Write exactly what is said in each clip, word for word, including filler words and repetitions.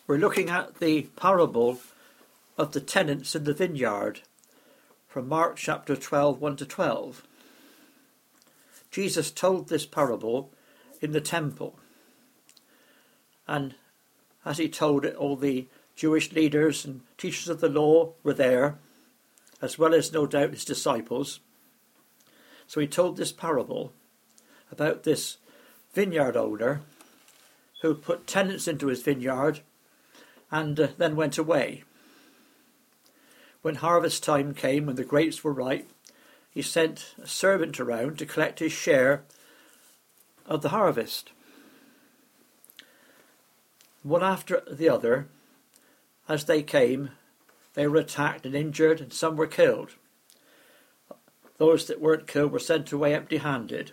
We're looking at the parable of the tenants in the vineyard from Mark chapter twelve, one to twelve. Jesus told this parable in the temple, and as he told it, all the Jewish leaders and teachers of the law were there, as well as no doubt his disciples. So he told this parable about this vineyard owner who put tenants into his vineyard and uh, then went away. When harvest time came, when the grapes were ripe, he sent a servant around to collect his share of the harvest. One after the other, as they came, they were attacked and injured, and some were killed. Those that weren't killed were sent away empty-handed.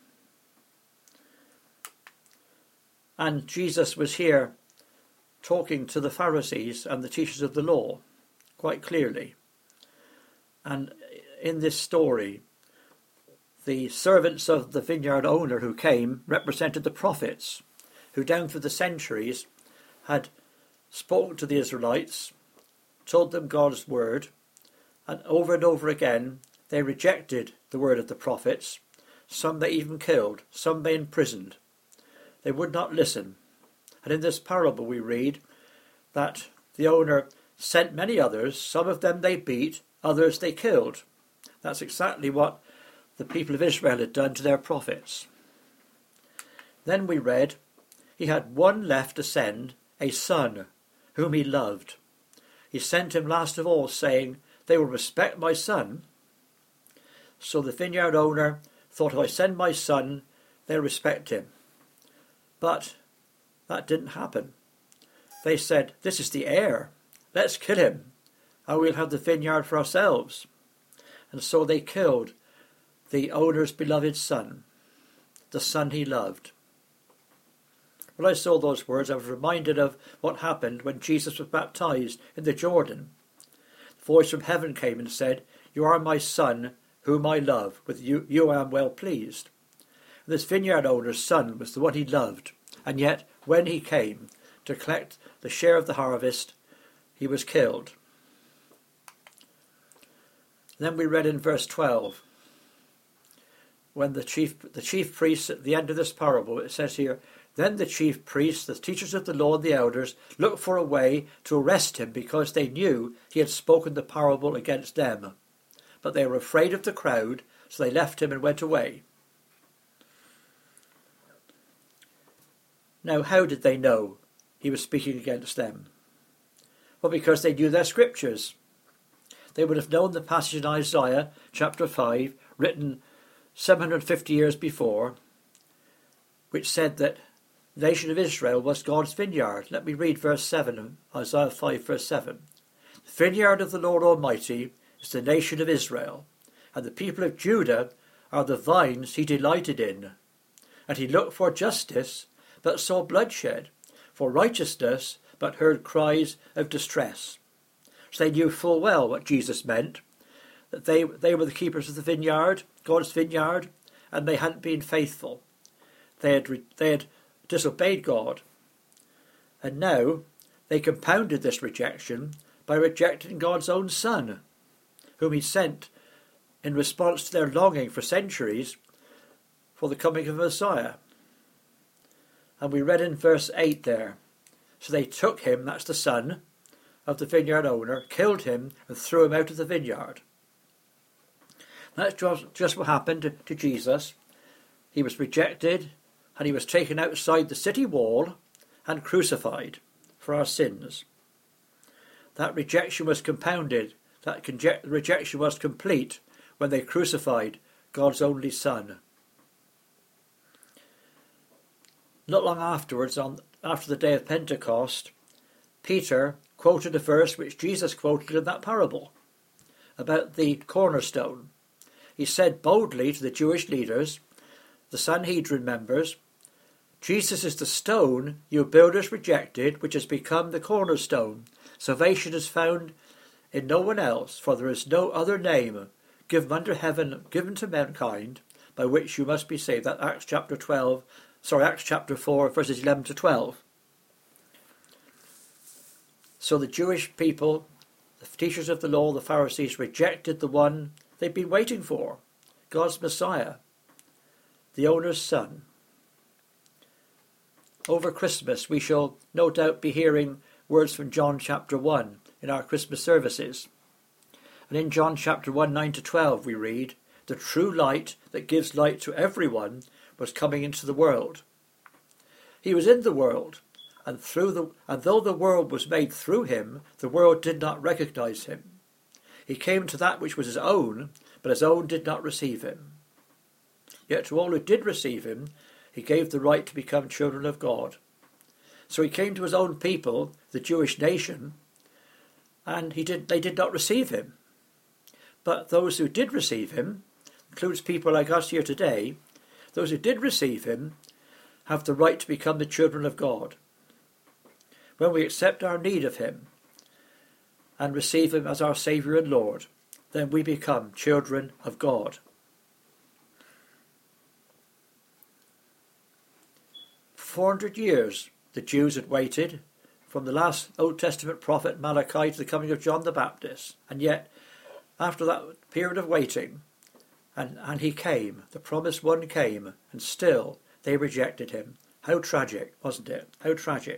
And Jesus was here talking to the Pharisees and the teachers of the law quite clearly. And in this story, the servants of the vineyard owner who came represented the prophets, who down through the centuries had spoken to the Israelites, told them God's word, and over and over again they rejected the word of the prophets. Some they even killed, some they imprisoned. They would not listen. And in this parable we read that the owner sent many others, some of them they beat, others they killed. That's exactly what the people of Israel had done to their prophets. Then we read, he had one left to send, a son, whom he loved. He sent him last of all, saying, they will respect my son. So the vineyard owner thought, if I send my son, they'll respect him. But that didn't happen. They said, this is the heir. Let's kill him, and we'll have the vineyard for ourselves. And so they killed the owner's beloved son, the son he loved. When I saw those words, I was reminded of what happened when Jesus was baptized in the Jordan. The voice from heaven came and said, you are my son, whom I love. With you, you I am well pleased. And this vineyard owner's son was the one he loved. And yet, when he came to collect the share of the harvest, he was killed. Then we read in verse twelve, when the chief, the chief priests, at the end of this parable, it says here, then the chief priests, the teachers of the law and the elders, looked for a way to arrest him because they knew he had spoken the parable against them. But they were afraid of the crowd, so they left him and went away. Now, how did they know he was speaking against them? Well, because they knew their scriptures. They would have known the passage in Isaiah chapter five, written seven hundred fifty years before, which said that the nation of Israel was God's vineyard. Let me read verse seven, Isaiah five, verse seven. The vineyard of the Lord Almighty is the nation of Israel, and the people of Judah are the vines he delighted in. And he looked for justice, but saw bloodshed, for righteousness, but heard cries of distress. So they knew full well what Jesus meant, that they, they were the keepers of the vineyard, God's vineyard, and they hadn't been faithful. They had, they had disobeyed God. And now they compounded this rejection by rejecting God's own Son, whom he sent in response to their longing for centuries for the coming of Messiah. And we read in verse eight there, so they took him, that's the son of the vineyard owner, killed him and threw him out of the vineyard. That's just, just what happened to, to Jesus. He was rejected and he was taken outside the city wall and crucified for our sins. That rejection was compounded, that conje- rejection was complete when they crucified God's only Son. Not long afterwards, on after the day of Pentecost, Peter quoted a verse which Jesus quoted in that parable about the cornerstone. He said boldly to the Jewish leaders, the Sanhedrin members, Jesus is the stone you builders rejected, which has become the cornerstone. Salvation is found in no one else, for there is no other name given under heaven, given to mankind, by which you must be saved. That Acts chapter twelve, sorry, Acts chapter four, verses eleven to twelve. So the Jewish people, the teachers of the law, the Pharisees, rejected the one they'd been waiting for, God's Messiah, the owner's son. Over Christmas, we shall no doubt be hearing words from John chapter one in our Christmas services. And in John chapter one, nine to twelve, we read, "The true light that gives light to everyone was coming into the world. He was in the world, and through the and though the world was made through him, the world did not recognize him. He came to that which was his own, but his own did not receive him. Yet to all who did receive him, he gave the right to become children of God. So he came to his own people, the Jewish nation, and he did they did not receive him. But those who did receive him, includes people like us here today, those who did receive him have the right to become the children of God. When we accept our need of him and receive him as our Saviour and Lord, then we become children of God." For four hundred years the Jews had waited from the last Old Testament prophet Malachi to the coming of John the Baptist, and yet after that period of waiting, and, and he came, the promised one came, and still they rejected him. How tragic, wasn't it? How tragic.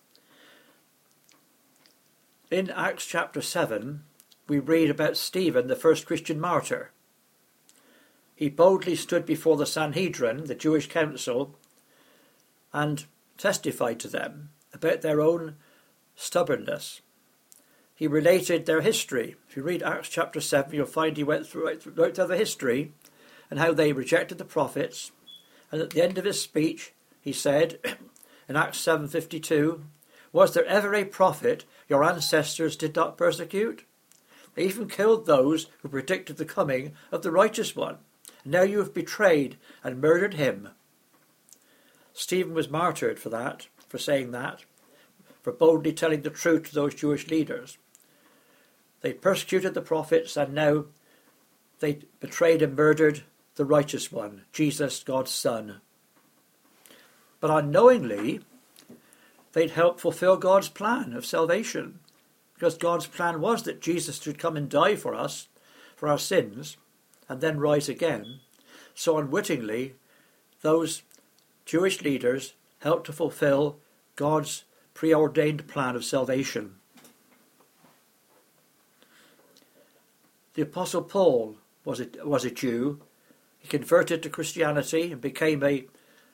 In Acts chapter seven, we read about Stephen, the first Christian martyr. He boldly stood before the Sanhedrin, the Jewish council, and testified to them about their own stubbornness. He related their history. If you read Acts chapter seven, you'll find he went through, right through their history and how they rejected the prophets. And at the end of his speech, he said, in Acts seven fifty-two, "Was there ever a prophet your ancestors did not persecute? They even killed those who predicted the coming of the righteous one. And now you have betrayed and murdered him." Stephen was martyred for that, for saying that, for boldly telling the truth to those Jewish leaders. They persecuted the prophets, and now they betrayed and murdered the righteous one, Jesus, God's Son. But unknowingly, they'd helped fulfill God's plan of salvation, because God's plan was that Jesus should come and die for us, for our sins, and then rise again. So unwittingly, those Jewish leaders helped to fulfill God's preordained plan of salvation. The Apostle Paul was a, was a Jew. He converted to Christianity and became a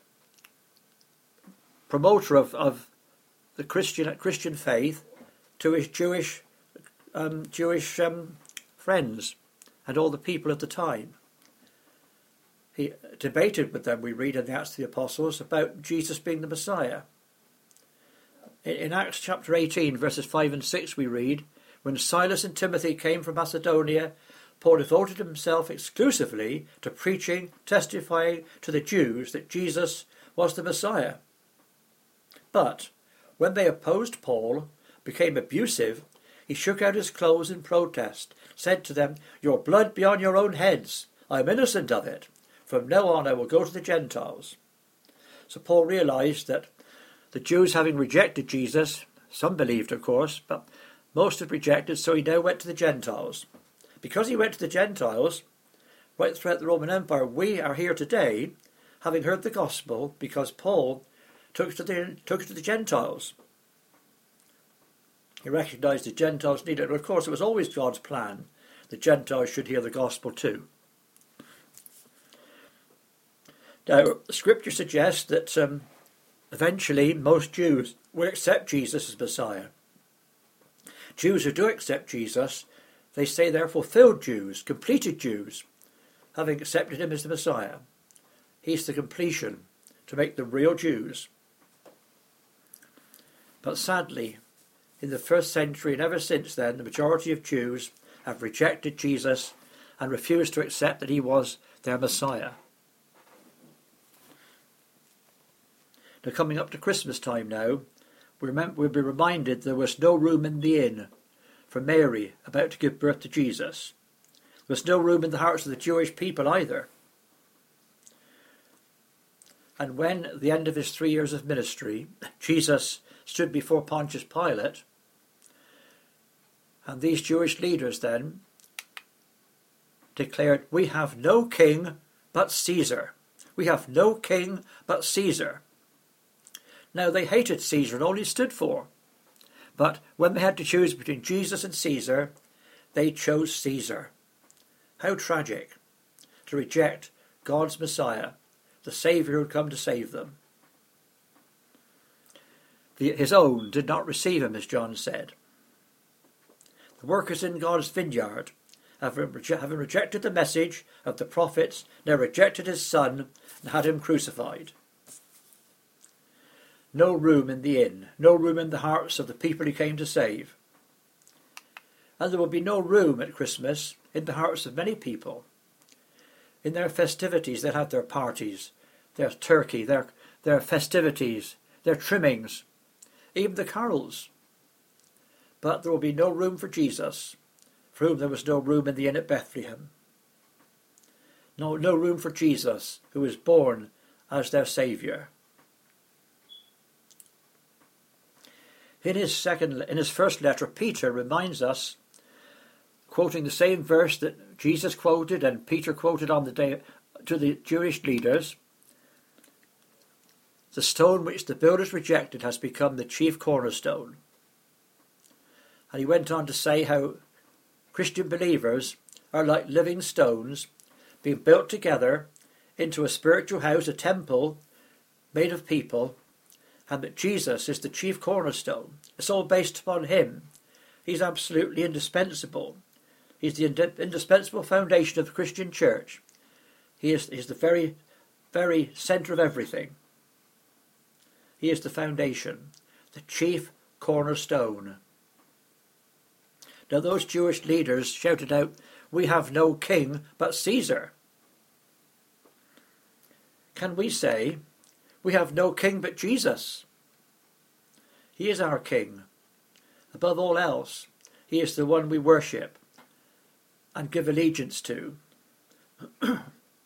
promoter of, of the Christian Christian faith to his Jewish um, Jewish um, friends and all the people at the time. He debated with them, we read in the Acts of the Apostles, about Jesus being the Messiah. In, in Acts chapter eighteen, verses five and six, we read, "When Silas and Timothy came from Macedonia, Paul devoted himself exclusively to preaching, testifying to the Jews that Jesus was the Messiah. But when they opposed Paul, became abusive, he shook out his clothes in protest, said to them, 'Your blood be on your own heads. I am innocent of it. From now on I will go to the Gentiles.' So Paul realised that the Jews, having rejected Jesus, some believed of course, but most had rejected, so he now went to the Gentiles. Because he went to the Gentiles, right throughout the Roman Empire, we are here today, having heard the gospel, because Paul took it to the, took it to the Gentiles. He recognised the Gentiles needed it. Of course, it was always God's plan. The Gentiles should hear the gospel too. Now, Scripture suggests that um, eventually most Jews will accept Jesus as Messiah. Jews who do accept Jesus, they say they're fulfilled Jews, completed Jews, having accepted him as the Messiah. He's the completion to make them real Jews. But sadly, in the first century and ever since then, the majority of Jews have rejected Jesus and refused to accept that he was their Messiah. Now, coming up to Christmas time now, we'll be reminded there was no room in the inn for Mary about to give birth to Jesus. There was no room in the hearts of the Jewish people either. And when, at the end of his three years of ministry, Jesus stood before Pontius Pilate, And these Jewish leaders then declared, we have no king but Caesar. We have no king but Caesar. Now they hated Caesar and all he stood for. But when they had to choose between Jesus and Caesar, they chose Caesar. How tragic to reject God's Messiah, the Saviour who had come to save them. The, his own did not receive him, as John said. The workers in God's vineyard, having rejected the message of the prophets, now rejected his Son and had him crucified. No room in the inn, no room in the hearts of the people he came to save. And there will be no room at Christmas in the hearts of many people. In their festivities, they'll have their parties, their turkey, their, their festivities, their trimmings, even the carols. But there will be no room for Jesus, for whom there was no room in the inn at Bethlehem. No, no room for Jesus, who was born as their Saviour. In his second, in his first letter, Peter reminds us, quoting the same verse that Jesus quoted and Peter quoted on the day to the Jewish leaders, the stone which the builders rejected has become the chief cornerstone. And he went on to say how Christian believers are like living stones being built together into a spiritual house, a temple made of people, and that Jesus is the chief cornerstone. It's all based upon him. He's absolutely indispensable. He's the ind- indispensable foundation of the Christian church. He is he's the very, very centre of everything. He is the foundation, the chief cornerstone. Now those Jewish leaders shouted out, we have no king but Caesar. Can we say, we have no king but Jesus? He is our king. Above all else, he is the one we worship and give allegiance to. In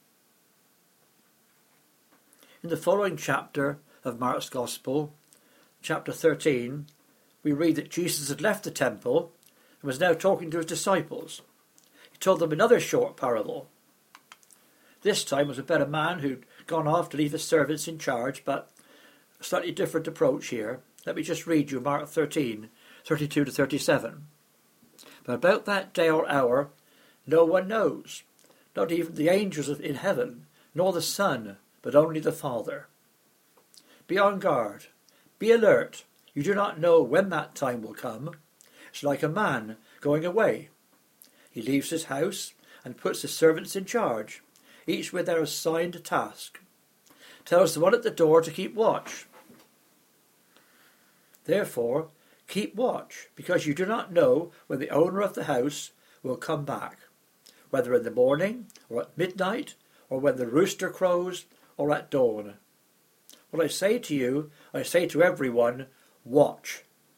the following chapter of Mark's Gospel, chapter thirteen, we read that Jesus had left the temple and was now talking to his disciples. He told them another short parable. This time was about a man who'd gone off to leave his servants in charge, but a slightly different approach here. Let me just read you Mark thirteen, thirty-two to thirty-seven. But about that day or hour, no one knows, not even the angels in heaven, nor the Son, but only the Father. Be on guard, be alert. You do not know when that time will come. It's like a man going away. He leaves his house and puts his servants in charge, each with their assigned task. Tells the one at the door to keep watch. Therefore, keep watch, because you do not know when the owner of the house will come back, whether in the morning, or at midnight, or when the rooster crows, or at dawn. What I say to you, I say to everyone, watch.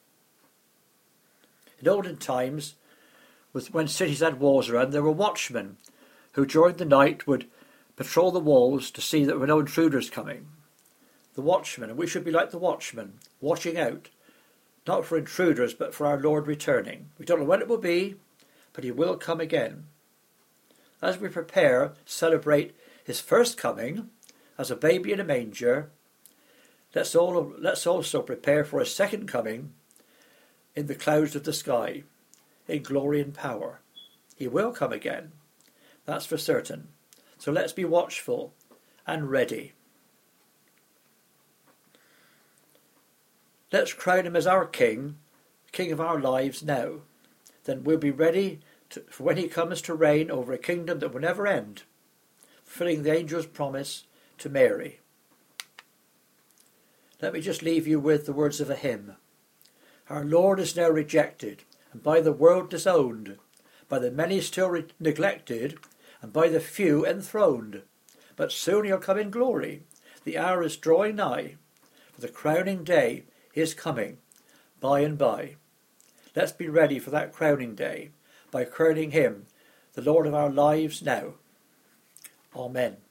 In olden times, when cities had walls around, there were watchmen who during the night would patrol the walls to see that there were no intruders coming. The watchmen, and we should be like the watchmen, watching out, not for intruders, but for our Lord returning. We don't know when it will be, but he will come again. As we prepare to celebrate his first coming as a baby in a manger, let's, all, let's also prepare for his second coming in the clouds of the sky, in glory and power. He will come again, that's for certain. So let's be watchful and ready. Let's crown him as our King, King of our lives now. Then we'll be ready to, for when he comes to reign over a kingdom that will never end, fulfilling the angel's promise to Mary. Let me just leave you with the words of a hymn. Our Lord is now rejected, and by the world disowned, by the many still re- neglected, and by the few enthroned. But soon he'll come in glory. The hour is drawing nigh, for the crowning day is coming by and by. Let's be ready for that crowning day by crowning him, the Lord of our lives now. Amen.